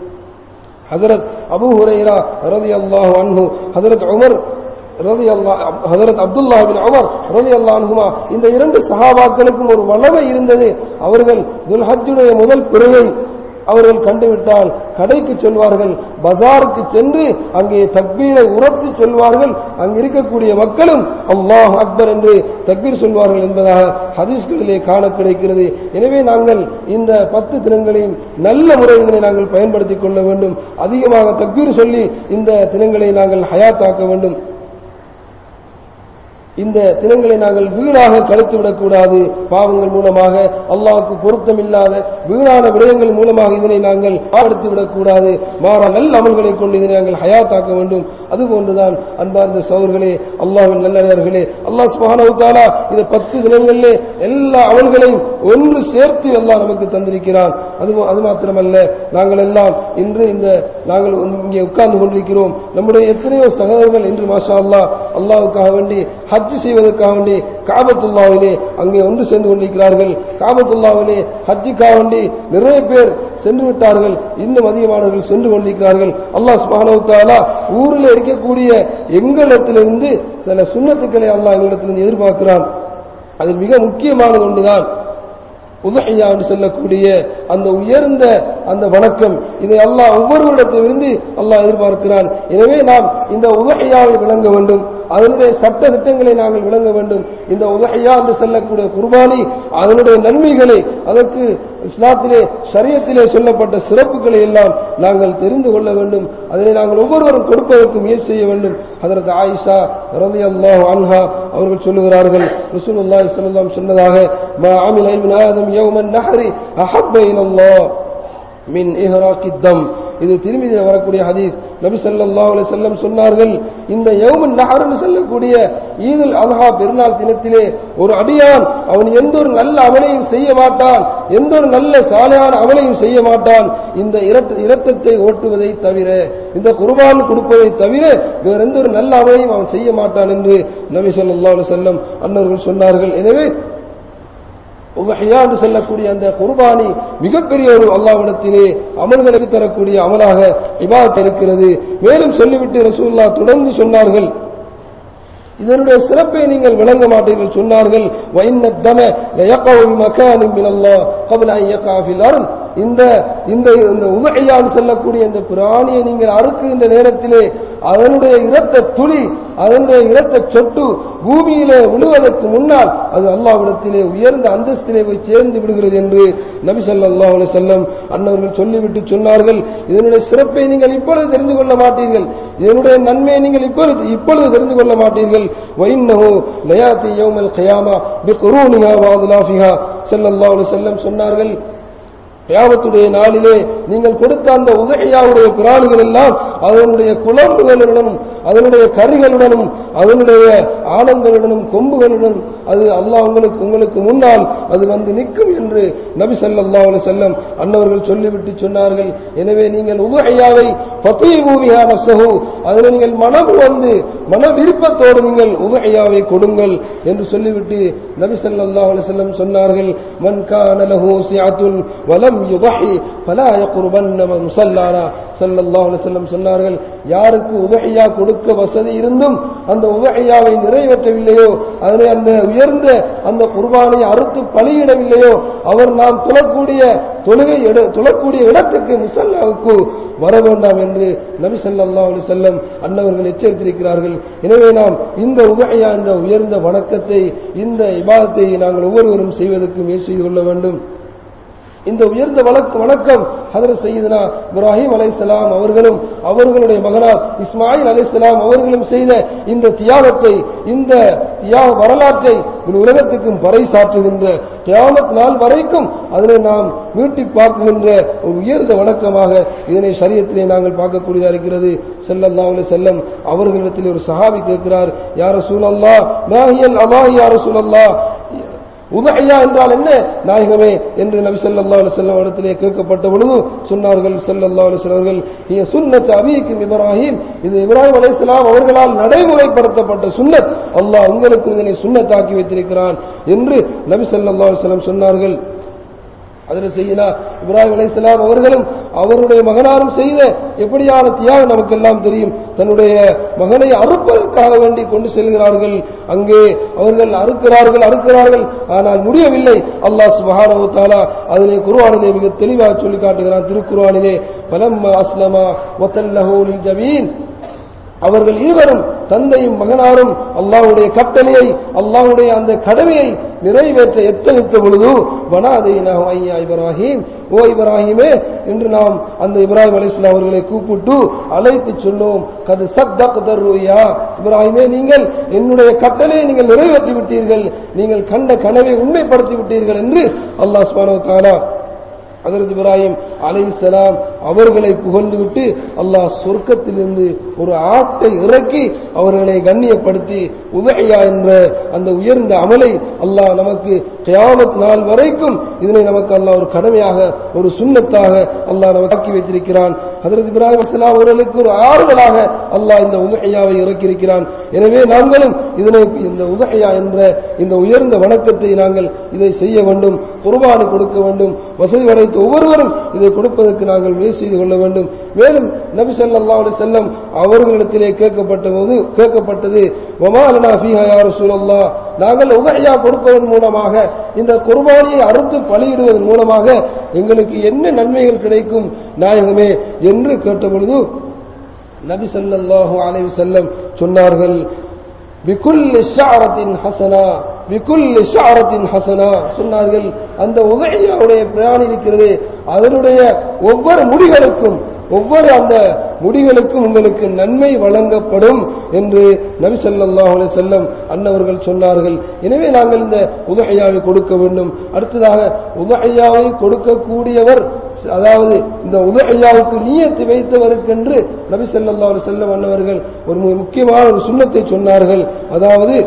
ஹஜ்ரத் அபூ ஹுரைரா ரலியல்லாஹு அன்ஹு, ஹஜ்ரத் உமர் ரலியல்லாஹு ஹஜ்ரத் அப்துல்லாஹ் பின் உமர் ரலியல்லாஹு அன்ஹுமா இந்த இரண்டு சஹாபாக்களுக்கும் ஒரு வளமை இருந்தது. அவர்கள் துல்ஹஜ்ஜுடைய முதல் பிறையை அவர்கள் கண்டுவிட்டால் கடைக்கு செல்வார்கள், பஜாருக்கு சென்று அங்கே தக்பீரை உரத்து சொல்வார்கள். அங்கு இருக்கக்கூடிய மக்களும் அல்லாஹ் அக்பர் என்று தக்பீர் சொல்வார்கள் என்பதாக ஹதீஸ்களிலே காண கிடைக்கிறது. எனவே நாங்கள் இந்த பத்து தினங்களையும் நல்ல முறைகளை நாங்கள் பயன்படுத்திக் கொள்ள வேண்டும். அதிகமாக தக்பீர் சொல்லி இந்த தினங்களை நாங்கள் ஹயாத்தாக்க வேண்டும். இந்த தினங்களை நாங்கள் வீணாக கழித்து விடக்கூடாது. பாவங்கள் மூலமாக, அல்லாஹ்வுக்கு பொருத்தம் இல்லாத வீணான விடயங்கள் மூலமாக இதனை நாங்கள் ஆபடுத்தி விடக்கூடாது. மாறா நல்ல அமல்களை கொண்டு இதனை நாங்கள் ஹயாத்தாக்க வேண்டும். அதுபோன்றுதான் அன்பார்ந்த சகோதரர்களே, அல்லாஹ்வின் நல்லடியார்களே, அல்லாஹ் சுப்ஹானஹு வ தஆலா இந்த பத்து தினங்களிலே எல்லா அமல்களையும் ஒன்று சேர்த்து அல்லாஹ் நமக்கு தந்திருக்கிறான். அது அது மாத்திரமல்ல, நாங்கள் எல்லாம் இன்று இந்த நாங்கள் இங்கே உட்கார்ந்து கொண்டிருக்கிறோம். நம்முடைய எத்தனையோ சகோதரர்கள் இன்று மாஷா அல்லாஹ் அல்லாஹ்வுக்காக வேண்டி ஹஜ் செய்வதற்காக வேண்டி காபத்துல்லாவிலே அங்கே ஒன்று சென்று கொண்டிருக்கிறார்கள். காபத்துல்லாவிலே ஹஜ்ஜுக்காக வேண்டி நிறைய பேர் சென்று விட்டார்கள். இன்னும் அதிகமானவர்கள் சென்று கொண்டிருக்கிறார்கள். அல்லாஹ் சுப்ஹானஹு வ தஆலா ஊரில் இருக்கக்கூடிய எங்களிடத்திலிருந்து சில சுன்னத்துக்களை அல்லாஹ் எங்களிடத்திலிருந்து எதிர்பார்க்கிறான். அதில் மிக முக்கியமானது ஒன்றுதான் உதுஹியா என்று சொல்லக்கூடிய அந்த உயர்ந்த அந்த வணக்கம். இதை அல்லாஹ் ஒவ்வொருவரிடத்திலிருந்து அல்லாஹ் எதிர்பார்க்கிறான். எனவே நாம் இந்த உதுஹியாவை விளங்க வேண்டும், அதனுடைய சட்ட திட்டங்களை நாங்கள் விளங்க வேண்டும். இந்த உதுஹியா என்று சொல்லக்கூடிய குர்பானி அதனுடைய நன்மைகளை, அதற்கு இஸ்லாத்திலே ஷரியத்திலே சொல்லப்பட்ட சிறப்புகளை எல்லாம் நாங்கள் தெரிந்து கொள்ள வேண்டும். அதனை நாங்கள் ஒவ்வொருவரும் கொடுப்பதற்கு முயற்சி செய்ய வேண்டும். ஹஜ்ரத் ஆயிஷா ரலியல்லாஹு அன்ஹா அவர்கள் சொல்லுகிறார்கள், ரசூலுல்லாஹி ஸல்லல்லாஹு அலைஹி வஸல்லம் சொன்னதாக, மா அமில இப்னு ஆதம் யௌமன் நஹ்ரி அஹப்ப இலல்லாஹ் மின் இஹ்ராக்கித் தம். இது திருமதியில் வரக்கூடிய ஹதீஸ். நபி ஸல்லல்லாஹு அலைஹி வஸல்லம் சொன்னார்கள், இந்த யௌமுன் நஹர் என்று சொல்லக்கூடிய ஈதுல் அல்ஹா பெருநாள் தினத்திலே ஒரு அடியான் அவன் எந்த ஒரு நல்ல அமலையும் செய்ய மாட்டான், எந்த ஒரு நல்ல சாலையான அமலையும் செய்ய மாட்டான், இந்த இரத்தத்தை ஓட்டுவதை தவிர, இந்த குர்பான் கொடுப்பதை தவிர வேற எந்த ஒரு நல்ல அமலையும் அவன் செய்ய மாட்டான் என்று நபி ஸல்லல்லாஹு அலைஹி வஸல்லம் அன்னவர்கள் சொன்னார்கள். எனவே உதுஹியா என்று சொல்லக்கூடிய அந்த குர்பானி மிகப்பெரிய ஒரு அல்லாஹ்விடத்திலே அமல்களுக்கு தரக்கூடிய அமலாக இபாதத் இருக்கிறது. மேலும் சொல்லிவிட்டு ரசூலுல்லாஹ் தொடர்ந்து சொன்னார்கள், இதனுடைய சிறப்பை நீங்கள் விளங்க மாட்டீர்கள். சொன்னார்கள், வஇன்ன தம லயகவு மகானின் மினல்லாஹ் قبل ان يقع في الارض. இந்த இந்த உதுஹியா என்று சொல்லக்கூடிய இந்த பிராணியை நீங்கள் அறுக்கின்ற நேரத்திலே அதனுடைய இரத்த துளி, அதனுடைய இரத்த சொட்டு பூமியிலே விழுவதற்கு முன்னால் அது அல்லாஹ்விடத்திலே உயர்ந்த அந்தஸ்திலே போய் சேர்ந்து விடுகிறது என்று நபி ஸல்லல்லாஹு அலைஹி வஸல்லம் அன்னவர்கள் சொல்லிவிட்டு சொன்னார்கள், இதனுடைய சிறப்பை நீங்கள் இப்பொழுது தெரிந்து கொள்ள மாட்டீர்கள், இதனுடைய நன்மையை நீங்கள் இப்பொழுது இப்பொழுது தெரிந்து கொள்ள மாட்டீர்கள். வஇன்னஹு லயாதி யௌமல் கியாமா பிகுரூனிஹா வ அத்லாஃபிஹா ஸல்லல்லாஹு அலைஹி வஸல்லம் சொன்னார்கள், கியாமத்துடைய நாளிலே நீங்கள் கொடுத்த அந்த உதுஹியாவுடைய பிராணிகள் எல்லாம் அதனுடைய குழம்புகளுடனும் அதனுடைய கரிகளுடனும் அதனுடைய ஆனங்களுடனும் கொம்புகளுடனும் அது அல்லாஹ் உங்களுக்கு உங்களுக்கு முன்னால் அது வந்து நிற்கும் என்று நபி ஸல்லல்லாஹு அலைஹி வஸல்லம் அன்னவர்கள் சொல்லிவிட்டு சொன்னார்கள். எனவே நீங்கள் உதுஹியாவை ஃபதீபு பிஹா நஃப்ஸஹு, அதில் நீங்கள் மனம் வந்து மன விருப்பத்தோடு நீங்கள் உதுஹியாவை கொடுங்கள் என்று சொல்லிவிட்டு நபி ஸல்லல்லாஹு அலைஹி வஸல்லம் சொன்னார்கள், மன் கான லஹு சிஅத்துன் வலம் யுضحி ஃபலா யக்ருபன்ன முஸல்லானா. ஸல்லல்லாஹு அலைஹி வஸல்லம் சொன்னார்கள், யாருக்கு உதுஹியா கொடுக்க வசதி இருந்தும் அந்த உதுஹியாவை நிறைவேற்றவில்லையோ, அதனை அந்த உயர்ந்த அந்த குர்பானை அறுத்து பலியிடவில்லையோ, அவர் நாம் தொழக்கூடிய தொழுகை தொழக்கூடிய இடத்துக்கு முஸல்லாவுக்கு வர வேண்டாம் என்று நபி ஸல்லல்லாஹு அலைஹி வஸல்லம் அன்னவர்கள் எச்சரித்திருக்கிறார்கள். எனவே நாம் இந்த உதுஹியா என்ற உயர்ந்த வணக்கத்தை, இந்த இபாதத்தை நாங்கள் ஒவ்வொருவரும் செய்வதற்கு முயற்சி செய்து கொள்ள வேண்டும். இந்த உயர்ந்த வணக்கம் ஹஜ்ரத் சையதுனா இப்ராஹிம் அலைஹிஸ்ஸலாம் அவர்களும் அவர்களுடைய மகனார் இஸ்மாயில் அலைஹிஸ்ஸலாம் அவர்களும் செய்த இந்த தியாகத்தை, இந்த தியாக வரலாற்றை உலகத்துக்கும் பறைசாற்றுகின்ற கியாமத் நாள் வரைக்கும் அதனை நாம் மீட்டி பார்க்கின்ற ஒரு உயர்ந்த வணக்கமாக இதனை ஷரியத்திலே நாங்கள் பார்க்கக்கூடியதாக இருக்கிறது. ஸல்லல்லாஹு அலைஹி வஸல்லம் அவர்களிடத்தில் ஒரு சஹாபி கேட்கிறார், யா ரசூலல்லாஹ் மா ஹியல் அலாஹி யா ரசூலல்லாஹ், உதுஹியா என்றால் என்ன நாயகமே என்று நபி ஸல்லல்லாஹு அலைஹி வஸல்லம் இடத்திலே கேட்கப்பட்ட பொழுது சொன்னார்கள் ஸல்லல்லாஹு அலைஹி வஸல்லம் அவர்கள், ஹிய சுன்னத் அபீக்கும் இப்ராஹிம், இது இப்ராஹிம் அலைஹிஸ்ஸலாம் அவர்களால் நடைமுறைப்படுத்தப்பட்ட சுன்னத், அல்லாஹ் உங்களுக்கு இதனை சுன்னத்தாக்கி வைத்திருக்கிறான் என்று நபி ஸல்லல்லாஹு அலைஹி வஸல்லம் சொன்னார்கள். அதில் செய்யனா இப்ராஹிம் அலைஹிஸ்ஸலாம் அவர்களும் அவருடைய மகனாரும் செய்த எப்படியான தியாகம் நமக்கெல்லாம் தெரியும். தன்னுடைய மகனை அறுப்பதற்காக வேண்டி கொண்டு செல்கிறார்கள். அங்கே அவர்கள் அறுக்கிறார்கள் அறுக்கிறார்கள் ஆனால் முடியவில்லை. அல்லாஹ் சுப்ஹானஹு வ தஆலா அதிலே குர்ஆனிலே மிக தெளிவாக சொல்லி காட்டுகிறான். திருக்குர்ஆனிலே ஃபலம்மா அஸ்லமா வ தல்லஹு லில் ஜபீன், அவர்கள் இருவரும் தந்தையும் மகனாரும் அல்லாஹ்வுடைய கட்டளையை அல்லாஹ்வுடைய அந்த கடமையை நிறைவேற்ற எத்தனித்த பொழுது வனாதைனாஹு ஐயா இப்ராஹிம், ஓ இப்ராஹிமே என்று நாம் அந்த இப்ராஹிம் அலைஹிஸ்ஸலாம் அவர்களை கூப்பிட்டு அழைத்து சொன்னோம். கது சத்தக்தர் ருயா, இப்ராஹிமே நீங்கள் என்னுடைய கட்டளையை நீங்கள் நிறைவேற்றி விட்டீர்கள், நீங்கள் கண்ட கனவை உண்மைப்படுத்தி விட்டீர்கள் என்று அல்லாஹ் சுப்ஹானஹு வ தஆலா ஹஜ்ரத் இப்ராஹிம் அலைஹிஸ்ஸலாம் அவர்களை புகழ்ந்துவிட்டு அல்லாஹ் சொர்க்கத்திலிருந்து ஒரு ஆட்டை இறக்கி அவர்களை கண்ணியப்படுத்தி உதஹியா என்ற அந்த உயர்ந்த அமலை அல்லாஹ் நமக்கு கியாமத் நாள் வரைக்கும் இதனை நமக்கு அல்லாஹ் ஒரு கடமையாக ஒரு சுன்னத்தாக அல்லாஹ் நமக்கு ஆக்கி வைத்திருக்கிறான். ஹஜ்ரத் இப்ராஹிம் அலைஹிஸ்ஸலாம் அவர்களுக்கு ஒரு ஆறுதலாக அல்லாஹ் இந்த உதஹியாவை இறக்கியிருக்கிறான். எனவே நாங்களும் இதனை இந்த உதஹியா என்ற இந்த உயர்ந்த வணக்கத்தை நாங்கள் இதை செய்ய வேண்டும், குர்பானி கொடுக்க வேண்டும். வசதி வரை ஒவ்வொருவரும் இதை கொடுப்பதற்கு நாங்கள் முயற்சி செய்து கொள்ள வேண்டும். மேலும் நபி ஸல்லல்லாஹு அலைஹி வஸல்லம் அவர்களிடத்திலே கேட்கப்பட்ட போது கேட்கப்பட்டது வமா லனா ஃபீஹா யா ரசூலல்லாஹ், நாங்கள் உதஹியா கொடுப்பதன் மூலமாக இந்த குர்பானியை அறுத்து பலியிடுவதன் மூலமாக எங்களுக்கு என்ன நன்மைகள் கிடைக்கும் நாயகமே என்று கேட்டபொழுது நபி ஸல்லல்லாஹு அலைஹி வஸல்லம் சொன்னார்கள், பிகுல்லி ஷஅரத்தின் ஹஸனா, பிகுல்லி ஷஅரத்தின் ஹஸனா சொன்னார்கள். அந்த உதஹியாவுடைய பிராணி இருக்கிறது, அதனுடைய ஒவ்வொரு முடிகளுக்கும் ஒவ்வொரு அந்த முடிகளுக்கும் உங்களுக்கு நன்மை வழங்கப்படும் என்று நபி ஸல்லல்லாஹு அலைஹி வஸல்லம் அன்னவர்கள் சொன்னார்கள். எனவே நாங்கள் இந்த உதஹியாவை கொடுக்க வேண்டும். அடுத்ததாக உதஹியாவை கொடுக்கக்கூடியவர், அதாவது இந்த உதஹியாவுக்கு நியத்து வைத்தவருக்கென்று நபி ஸல்லல்லாஹு அலைஹி வஸல்லம் அன்னவர்கள் ஒரு முக்கியமான ஒரு சுன்னத்தை சொன்னார்கள். அதாவது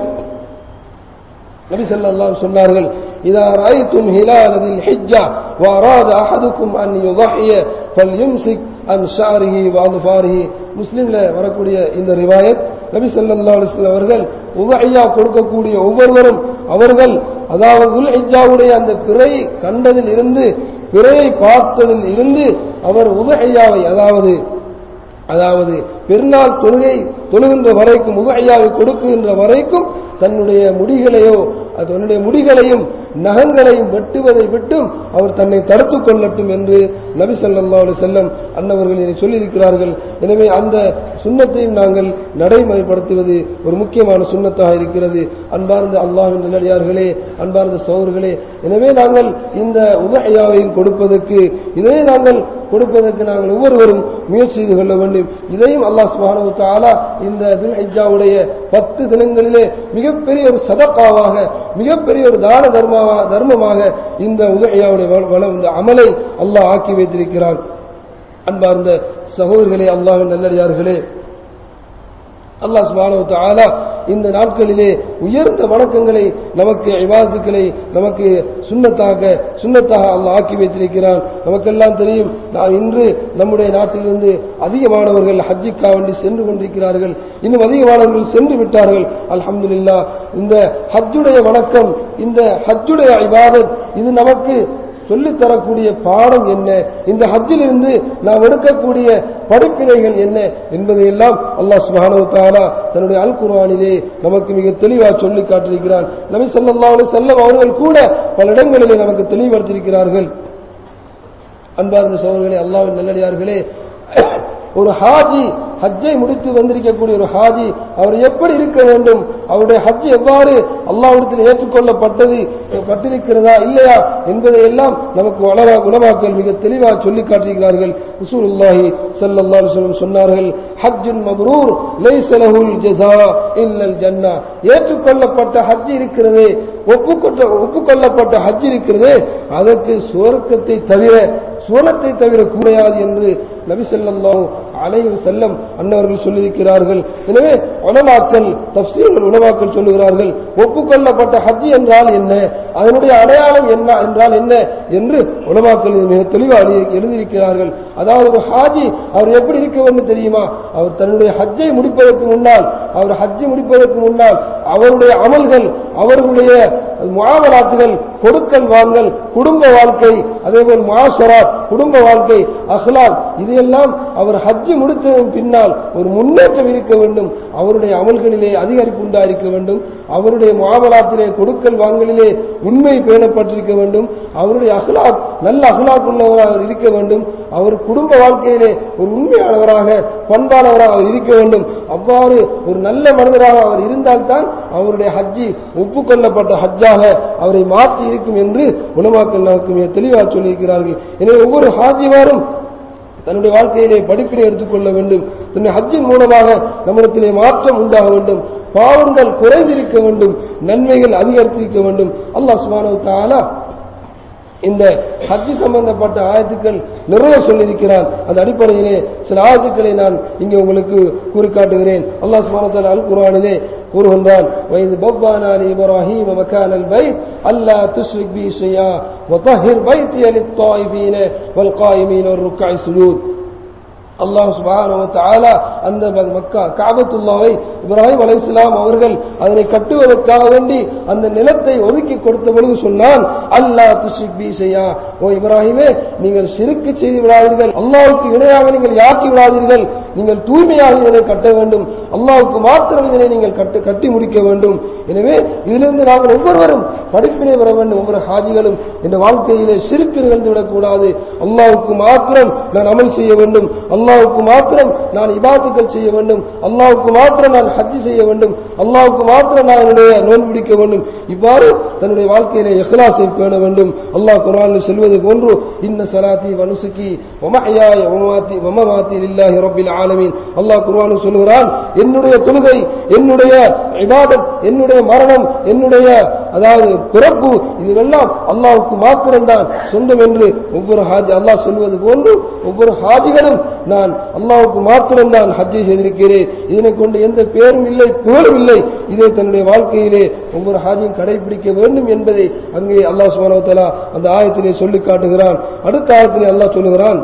நபி ஸல்லல்லாஹு அலைஹி சொன்னார்கள், இதா ராய்தும் ஹிலால தில் ஹிஜ்ஜா வ அராத அஹதுக்கும் அன் யுதஹிய ஃபல்யும்சிக் அன் ஷஅரிஹி வ அத்ஃபாரிஹி. முஸ்லிம்ல வரக்கூடிய இந்த ரிவாயத், நபி ஸல்லல்லாஹு அலைஹி வஸல்லம் அவர்கள் உதஹியா கொடுக்கக்கூடிய ஒவ்வொருவரும் அவர்கள் அதாவது துல் ஹிஜ்ஜாவுடைய அந்த பிறை கண்டதில் இருந்து பிறையை பார்த்ததில் இருந்து அவர் உதஹியாவை அதாவது அதாவது பெருநாள் தொழுகை தொழுகின்ற வரைக்கும் உதஹியாவை கொடுக்கின்ற வரைக்கும் தன்னுடைய முடிகளையோ தன்னுடைய முடிகளையும் நகங்களையும் வெட்டுவதை விட்டும் அவர் தன்னை தடுத்துக் கொள்ளட்டும் என்று நபி ஸல்லல்லாஹு அலைஹி வஸல்லம் அன்னவர்கள் இதை சொல்லியிருக்கிறார்கள். எனவே அந்த சுன்னத்தையும் நாங்கள் நடைமுறைப்படுத்துவது ஒரு முக்கியமான சுன்னத்தாக இருக்கிறது. அன்பார்ந்த அல்லாஹ்வின் நல்லடியார்களே, அன்பார்ந்த சகோதரர்களே, எனவே நாங்கள் இந்த உதஹியாவையும் கொடுப்பதற்கு இதை நாங்கள் கொடுப்பதற்கு நாங்கள் ஒவ்வொருவரும் முயற்சி செய்து கொள்ள வேண்டும். இதையும் அல்லாஹ் சுப்ஹானஹு வ தஆலா இந்த துல் ஹிஜ்ஜாவுடைய பத்து தினங்களிலே மிகப்பெரிய ஒரு சதகாவாக மிகப்பெரிய ஒரு தான தர்மமாக தர்மமாக இந்த உதஹியாவுடைய இந்த அமலை அல்லாஹ் ஆக்கி வைத்திருக்கிறான். அன்பார்ந்த சகோதரர்களே, அல்லாஹ்வின் நல்லடியார்களே, அல்லாஹ் சுப்ஹானஹு வ தஆலா இந்த நாட்களிலே உயர்ந்த வணக்கங்களை நமக்கு இபாதத்துக்களை நமக்கு சுன்னத்தாக சுன்னத்தாக அல்லாஹ் ஆக்கி வைத்திருக்கிறான். நமக்கெல்லாம் தெரியும், நாம் இன்று நம்முடைய நாட்டிலிருந்து அதிகமானவர்கள் ஹஜ்ஜுக்காக வேண்டி சென்று கொண்டிருக்கிறார்கள். இன்னும் அதிகமானவர்கள் சென்று விட்டார்கள். அல்ஹம்துலில்லாஹ். இந்த ஹஜ்ஜுடைய வணக்கம், இந்த ஹஜ்ஜுடைய இபாதத், இது நமக்கு சொல்லித்தரக்கூடிய பாடம் என்ன, இந்த ஹஜ்ஜில் இருந்து நாம் எடுக்கக்கூடிய படிப்பினைகள் என்ன என்பதையெல்லாம் அல்லாஹ் சுப்ஹானஹு வ தஆலா தன்னுடைய அல் குர்ஆனிலே நமக்கு மிக தெளிவாக சொல்லி காட்டியிருக்கிறான். நபி ஸல்லல்லாஹு அலைஹி வஸல்லம் அவர்கள் கூட பல இடங்களிலே நமக்கு தெளிவுபடுத்தியிருக்கிறார்கள். அன்பார்ந்த சகோதரர்களே, அல்லாஹ்வின் நல்லடியார்களே, ஒரு ஹாஜி ஹஜ்ஜை முடித்து வந்திருக்கக்கூடிய ஒரு ஹாஜி அவர் எப்படி இருக்க வேண்டும், அவருடைய ஹஜ் எவ்வாறு அல்லாஹ்விடத்தில் ஏற்றுக்கொள்ளப்பட்டது பட்டிருக்கிறதா இல்லையா என்பதை எல்லாம் நமக்கு உலமாக்கள் மிக தெளிவாக சொல்லி காட்டுகிறார்கள். ரசூலுல்லாஹி ஸல்லல்லாஹு அலைஹி வஸல்லம் சொன்னார்கள், ஹஜ்ஜுன் மப்ரூர் லைஸ லஹுல் ஜஸா இல்லல் ஜன்னah. ஏற்றுக்கொள்ளப்பட்ட ஹஜ் இருக்கிறதே, ஒப்புக்கொண்ட ஒப்புக்கொள்ளப்பட்ட ஹஜ் இருக்கிறதே, அதற்கு சுவர்க்கத்தை தவிர சுவனத்தை தவிர கூடாது என்று நபி ஸல்லல்லாஹு அலைஹி வஸல்லம் அன்னவர்கள் சொல்லியிருக்கிறார்கள். எனவே உலமாக்கள் தஃப்சீர்கள் உலமாக்கள் சொல்லுகிறார்கள், ஒப்புக்கொள்ளப்பட்ட ஹஜ் என்றால் என்ன, அதனுடைய அடையாளம் என்ன என்றால் என்ன என்று உலமாக்கள் மிக தெளிவாக எழுதியிருக்கிறார்கள். அதாவது ஒரு ஹாஜி அவர் எப்படி இருக்க வேண்டும் தெரியுமா, அவர் தன்னுடைய ஹஜ்ஜை முடிப்பதற்கு முன்னால் அவர் ஹஜ்ஜை முடிப்பதற்கு முன்னால் அவருடைய அமல்கள், அவர்களுடைய முஆமலாத்துகள், கொடுக்கல் வாங்கல், குடும்ப வாழ்க்கை, அதேபோல் முஆஷராத் குடும்ப வாழ்க்கை, அஹ்லாக், இதையெல்லாம் அவர் ஹஜ்ஜி முடித்ததன் பின்னால் ஒரு முன்னேற்றம் இருக்க வேண்டும். அவருடைய அமல்களிலே அதிகரிப்பு உண்டாயிருக்க வேண்டும். அவருடைய முஆமலாத்திலே கொடுக்கல் வாங்கலிலே உண்மை பேணப்பட்டிருக்க வேண்டும். அவருடைய அஹ்லாக் நல்ல அஹ்லாக் உள்ளவராக அவர் இருக்க வேண்டும். அவர் குடும்ப வாழ்க்கையிலே ஒரு உண்மையானவராக பண்பானவராக அவர் இருக்க வேண்டும். அவ்வாறு ஒரு நல்ல மனிதராக அவர் இருந்தால்தான் அவருடைய ஹஜ்ஜி ஒப்புக்கொள்ளப்பட்ட ஹஜ்ஜாக அவரை மாற்றி இருக்கும் என்று உலமாக்கள் நமக்கு தெளிவாக சொல்லியிருக்கிறார்கள். எனவே ஒவ்வொரு ஹாஜிவாரும் தன்னுடைய வாழ்க்கையிலே படிப்பினை எடுத்துக்கொள்ள வேண்டும். தன்னுடைய ஹஜ்ஜின் மூலமாக நம்மிடத்திலே மாற்றம் உண்டாக வேண்டும், பாவங்கள் குறைந்திருக்க வேண்டும், நன்மைகள் அதிகரித்திருக்க வேண்டும். அல்லாஹ் சுப்ஹானஹு வ தஆலா இந்த ஹஜ் சம்பந்தப்பட்ட ஆயத்துக்கள் நிறைய சொல்லியிருக்கிறார். அந்த அடிப்படையிலே சில ஆயத்துக்களை நான் இங்கே உங்களுக்கு கூறிக்காட்டுகிறேன். அல்லாஹ் சுப்ஹானஹு வ தஆலா அல் குர்ஆனிலே கூறுகின்றான், வைது பவ்வானா லி இப்ராஹீம மகானல் பைத் அல்லா துஷ்ரிக் பி ஷைஆ வதஹிர் பைத்திய லித்தாயிபீன வல் காயிமீன வர்ருக்இ சுஜூத். அல்லாஹ் சுப்ஹானஹு வ தஆலா அந்த மக்கா கஅபத்துல்லாஹை இப்ராஹிம் அலைஹிஸ்ஸலாம் அவர்கள் அதனை கட்டுவதற்காக வேண்டி அந்த நிலத்தை ஒதுக்கி கொடுத்த பொழுது சொன்னான், அல்லாஹ் துஷ்ரிக் பி ஷைஆ, ஓ இப்ராஹிமே நீங்கள் ஷிர்க் செய்து விடாதீர்கள், அல்லாஹ்வுக்கு இணையாக நீங்கள் யாக்கி விடாதீர்கள், நீங்கள் தூய்மையாக இதனை கட்ட வேண்டும், அல்லாஹ்வுக்கு மாத்திரம் இதனை நீங்கள் கட்டு கட்டி முடிக்க வேண்டும். எனவே இதிலிருந்து நாங்கள் ஒவ்வொருவரும் படிப்பினை பெற வேண்டும். ஒவ்வொரு ஹாஜிகளும் இந்த வாழ்க்கையிலே ஷிர்க் நிகழ்ந்து விடக்கூடாது. அல்லாஹ்வுக்கு மாத்திரம் நான் அமல் செய்ய வேண்டும், அல்லாஹ்வுக்கு மாத்திரம் நான் இபாதத்துகள் செய்ய வேண்டும், அல்லாஹ்வுக்கு மாத்திரம் நான் ஹஜ் செய்ய வேண்டும், அல்லாஹ்வுக்கு மாத்திரம் நான் என்னுடைய நோன்பு பிடிக்க வேண்டும். இவ்வாறு தன்னுடைய வாழ்க்கையிலே இஹ்லாஸை பேண வேண்டும். அல்லாஹ் குர்ஆனில் சொல்வது போன்று, இன்ன ஸலாத்தி வ நுஸுகி வ மஹ்யாய வ மமாத்தி வ மமாத்தி லில்லாஹி ரப்பில் ஆலமீன். அல்லாஹ் குர்ஆனில் சொல்கிறான், என்னுடைய தொழுகை, என்னுடைய இபாதத், என்னுடைய மரணம், என்னுடைய அதாவது பிறப்பு, இதுவெல்லாம் அல்லாஹ்வுக்கு மாத்திரம்தான் சொந்தம் என்று ஒவ்வொரு ஹாஜி அல்லாஹ் சொல்வது போன்று ஒவ்வொரு ஹாஜிகளும் நான் அல்லாஹ்வுக்கு மாத்திரம்தான் ஹஜ்ஜை செய்திருக்கிறேன், இதனை கொண்டு எந்த பேரும் இல்லை புகழும் இல்லை, இதை தன்னுடைய வாழ்க்கையிலே ஒவ்வொரு ஹாஜியும் கடைபிடிக்க வேண்டும் என்பதை அங்கே அல்லாஹ் சுப்ஹானஹு வ தஆலா அந்த ஆயத்திலே சொல்லி காட்டுகிறான். அடுத்த ஆயத்திலே அல்லாஹ் சொல்லுகிறான்,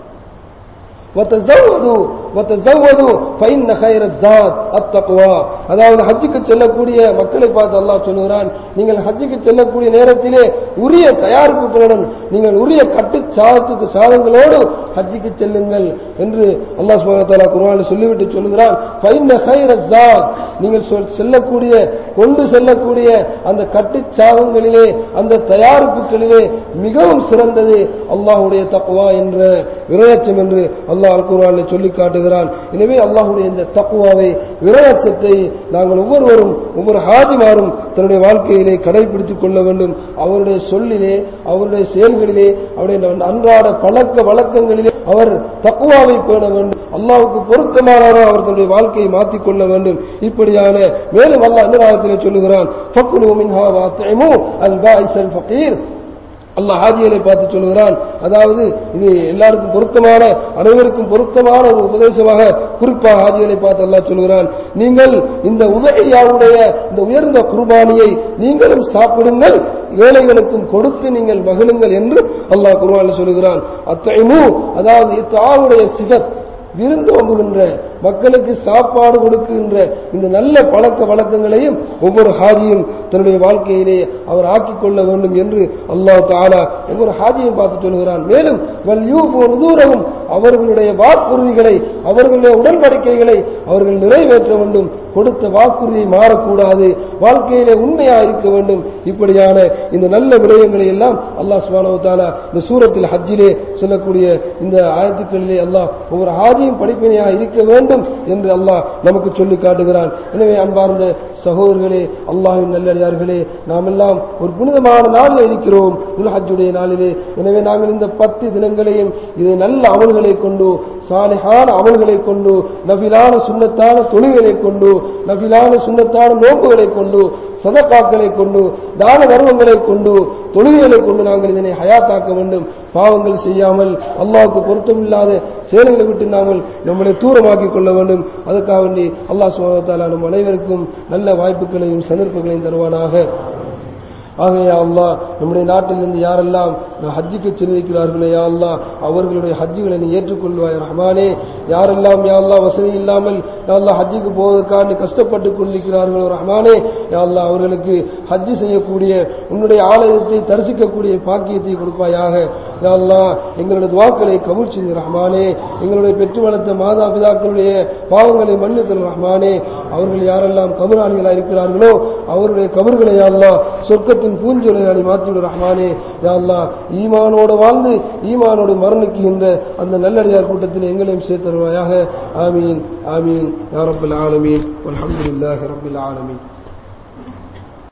وتزودوا وتزودوا فإن خير الزاد التقوى. அதாவது ஹஜ்ஜுக்கு செல்லக்கூடிய மக்களை பார்த்து அல்லாஹ் சொல்கிறான், நீங்கள் ஹஜ்ஜுக்கு செல்லக்கூடிய நேரத்திலே உரிய தயாரிப்புகளுடன் நீங்கள் உரிய கட்டு சாதத்துக்கு சாதங்களோடு ஹஜ்ஜுக்கு செல்லுங்கள் என்று அல்லாஹ் சுப்ஹானஹு வ தஆலா குர்ஆனில் சொல்லிவிட்டு சொல்கிறான், فإن خير الزاد, நீங்கள் செல்லக்கூடிய கொண்டு செல்லக்கூடிய அந்த கட்டு சாதங்களிலே அந்த தயாரிப்புகளிலே மிகவும் சிறந்தது அல்லாஹ்வுடைய தக்வா என்ற விரயச்சம் என்று அல்லாஹ் அல் குர்ஆனில் சொல்லி காட்டுகிறான். எனவே அல்லாஹ்வுடைய இந்த தக்வாவை விரயச்சத்தை நாங்கள் ஒவ்வொருவரும் ஒவ்வொரு ஹாஜிமாரும் தன்னுடைய வாழ்க்கையிலே கடைபிடித்துக் கொள்ள வேண்டும். அவருடைய சொல்லிலே, அவருடைய செயல்களிலே, அவருடைய அன்றாட பழக்க வழக்கங்களிலே அவர் தக்வாவை பேண வேண்டும். அல்லாஹ்வுக்கு பொருத்தமானவராக அவர் தன்னுடைய வாழ்க்கையை மாற்றிக் கொள்ள வேண்டும். இப்படியான மேலும் அல்லாஹ் இன்னொரு ஆயத்திலே சொல்லுகிறான், ஃபக்குலு மின்ஹா வஅத்இமு அல் பாஇஸல் ஃபகீர். அல்லாஹ் ஹாஜிகளை பார்த்து சொல்கிறான், அதாவது இது எல்லாருக்கும் பொருத்தமான அனைவருக்கும் பொருத்தமான ஒரு உபதேசமாக குறிப்பாக ஹாஜிகளை பார்த்து அல்லாஹ் சொல்கிறான், நீங்கள் இந்த உதஹியாவுடைய இந்த உயர்ந்த குர்பானியை நீங்களும் சாப்பிடுங்கள், ஏழைகளுக்கும் கொடுத்து நீங்கள் மகிழுங்கள் என்று அல்லாஹ் குர்ஆனில் சொல்கிறான். அத்இமு, அதாவது இத்தாவுடைய சிஃபத், விருந்து ஓம்புகின்ற மக்களுக்கு சாப்பாடு கொடுக்கின்ற இந்த நல்ல பழக்க வழக்கங்களையும் ஒவ்வொரு ஹாஜியும் தன்னுடைய வாழ்க்கையிலே அவர் ஆக்கிக் கொள்ள வேண்டும் என்று அல்லாஹ் தஆலா ஒவ்வொரு ஹாஜியும் பார்த்து சொல்கிறான். மேலும் வல்யூஃபூரவும், அவர்களுடைய வாக்குறுதிகளை, அவர்களுடைய உடன்படிக்கைகளை அவர்கள் நிறைவேற்ற வேண்டும், கொடுத்த வாக்குறுதியை மாறக்கூடாது, வாழ்க்கையிலே உண்மையாக இருக்க வேண்டும். இப்படியான இந்த நல்ல விடயங்களை எல்லாம் அல்லாஹ் சுப்ஹானஹு வ தஆலா இந்த சூரத்தில் ஹஜ்ஜிலே சொல்லக்கூடிய இந்த ஆயத்துக்களிலே அல்லாஹ் ஒவ்வொரு ஹாஜியும் படிப்பினையாக இருக்க வேண்டும் என்று அல்லாஹ் நமக்கு சொல்லி காட்டுகிறான். எனவே அன்பார்ந்த சகோதரர்களே, அல்லாஹ்வின் நல்லடியார்களே, நாம் எல்லாம் ஒரு புனிதமான நாளில் இருக்கிறோம், துல்ஹஜ்ஜுடைய நாளிலே. எனவே நாங்கள் இந்த பத்து தினங்களையும் இதை நல்ல அமல்களை கொண்டு, சாலிஹான அமல்களை கொண்டு, நஃபிலான சுன்னத்தான தொழுகைகளை கொண்டு, நஃபிலான சுன்னத்தான நோன்புகளை கொண்டு, சதகாக்களை கொண்டு, தான தர்மங்களை கொண்டு, தொழுகைகளை கொண்டு நாங்கள் இதனை ஹயாத்தாக்க வேண்டும். பாவங்கள் செய்யாமல் அல்லாஹ்வுக்கு பொருத்தமில்லாத செயல்களை விட்டு நாங்கள் நம்மளை தூரமாக்கிக் கொள்ள வேண்டும். அதுக்காக வேண்டி அல்லாஹ் சுப்ஹானஹு வ தஆலா நம் அனைவருக்கும் நல்ல வாய்ப்புகளையும் சந்தர்ப்பங்களையும் தருவானாக. ஆகையா அல்லாஹ், நம்முடைய நாட்டிலிருந்து யாரெல்லாம் ஹஜ்ஜுக்கு சென்றிருக்கிறார்களோ யா அல்லாஹ், அவர்களுடைய ஹஜ்ஜுகளை நீ ஏற்றுக்கொள்வாய் ரஹ்மானே. யாரெல்லாம் யா அல்லாஹ் வசதி இல்லாமல் யா அல்லாஹ் ஹஜ்ஜுக்கு போவதற்காக கஷ்டப்பட்டு கொண்டிருக்கிறார்களோ ரஹ்மானே, யா அல்லாஹ் அவர்களுக்கு ஹஜ்ஜு செய்யக்கூடிய உன்னுடைய ஆலயத்தை தரிசிக்கக்கூடிய பாக்கியத்தை கொடுப்பாயாக. யா அல்லாஹ் எங்களுடைய துஆக்களை கபூல் செய்து ரஹ்மானே. எங்களுடைய பெற்று வளர்த்த மாதா பிதாக்களுடைய பாவங்களை மன்னித்தல் ரஹ்மானே. அவர்கள் யாரெல்லாம் கபராளிகளாக இருக்கிறார்களோ அவருடைய கபர்களை யா அல்லாஹ் சொர்க்கத்தின் பூஞ்சொலையாளி மாற்றிவிடு ரஹ்மானே. யா அல்லாஹ் ஈமானோடு வாழ்ந்து ஈமானோடு மரணிக்கின்ற அந்த நல்லடியார் கூட்டத்தில் எங்களையும் சேர்த்தருவாயாக. ஆமீன் ஆமீன் யா ரப்பல் ஆலமீன். வல்ஹம்துலில்லாஹி ரப்பில் ஆலமீன்.